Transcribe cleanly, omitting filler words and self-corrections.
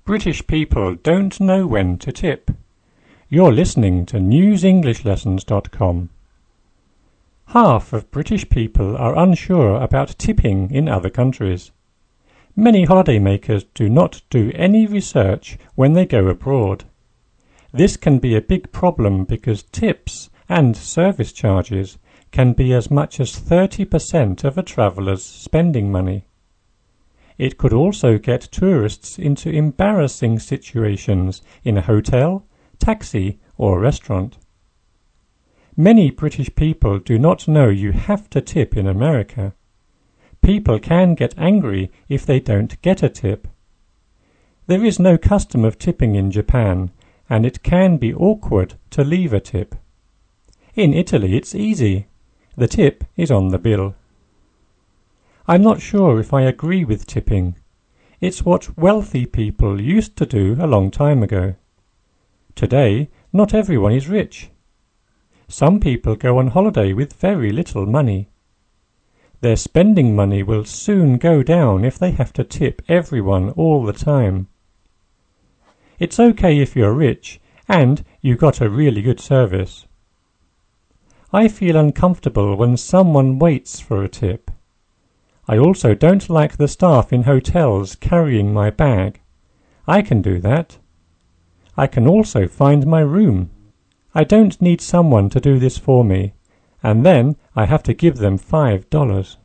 British people don't know when to tip. You're listening to newsenglishLessons.com. Half of British people are unsure about tipping in other countries. Many holidaymakers do not do any research when they go abroad. This can be a big problem because tips and service charges can be as much as 30% of a traveller's spending money. It could also get tourists into embarrassing situations in a hotel, taxi, or restaurant. Many British people do not know you have to tip in America. People can get angry if they don't get a tip. There is no custom of tipping in Japan, and it can be awkward to leave a tip. In Italy it's easy. The tip is on the bill. I'm not sure if I agree with tipping. It's what wealthy people used to do a long time ago. Today, not everyone is rich. Some people go on holiday with very little money. Their spending money will soon go down if they have to tip everyone all the time. It's okay if you're rich and you got a really good service. I feel uncomfortable when someone waits for a tip. I also don't like the staff in hotels carrying my bag. I can do that. I can also find my room. I don't need someone to do this for me, and then I have to give them $5.